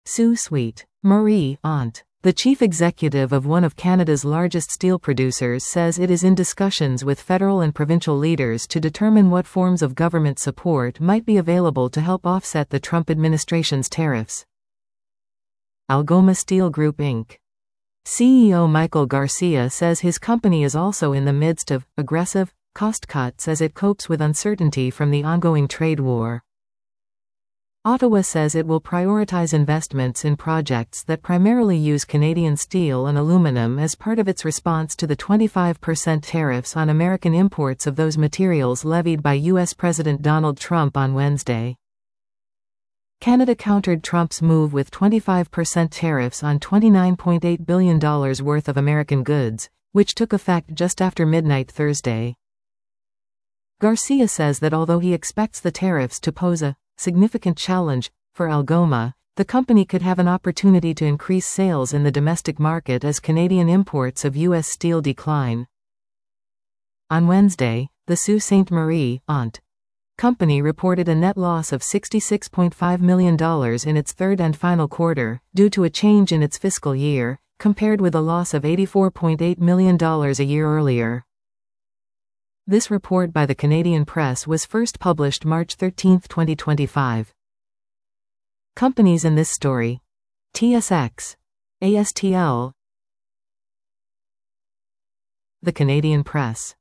Sault Ste. Marie, Ont. The chief executive of one of Canada's largest steel producers says it is in discussions with federal and provincial leaders to determine what forms of government support might be available to help offset the Trump administration's tariffs. Algoma Steel Group Inc. CEO Michael Garcia says his company is also in the midst of aggressive cost cuts as it copes with uncertainty from the ongoing trade war. Ottawa says it will prioritize investments in projects that primarily use Canadian steel and aluminum as part of its response to the 25% tariffs on American imports of those materials levied by U.S. President Donald Trump on Wednesday. Canada countered Trump's move with 25% tariffs on $29.8 billion worth of American goods, which took effect just after midnight Thursday. Garcia says that although he expects the tariffs to pose a significant challenge for Algoma, the company could have an opportunity to increase sales in the domestic market as Canadian imports of U.S. steel decline. On Wednesday, the Sault Ste. Marie, Ont. company reported a net loss of $66.5 million in its third and final quarter, due to a change in its fiscal year, compared with a loss of $84.8 million a year earlier. This report by the Canadian Press was first published March 13, 2025. Companies in this story: TSX, ASTL, The Canadian Press.